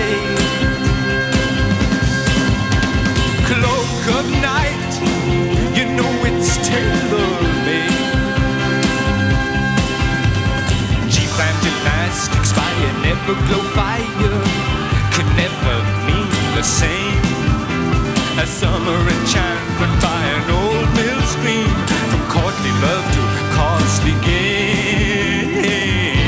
Cloak of night, you know it's tailor-made. G-Plan gymnastics by an everglow fire could never mean the same as summer enchantment by an old mill stream. From courtly love to costly gain.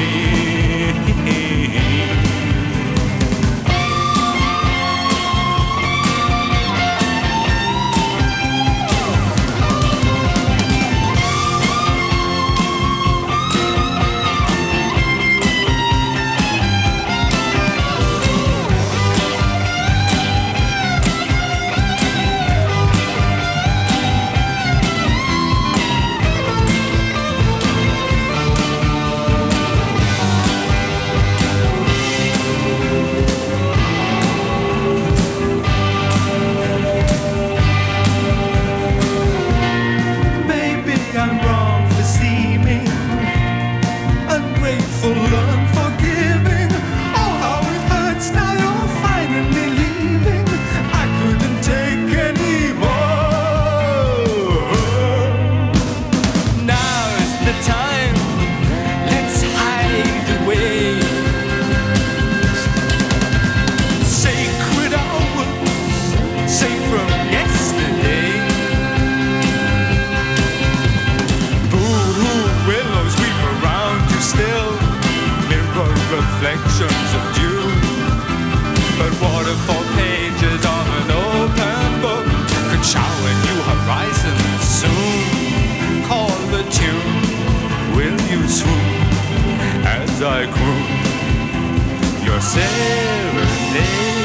Reflections of dew, but waterfall pages of an open book could shower new horizons soon. Call the tune, will you swoon as I croon your serenade?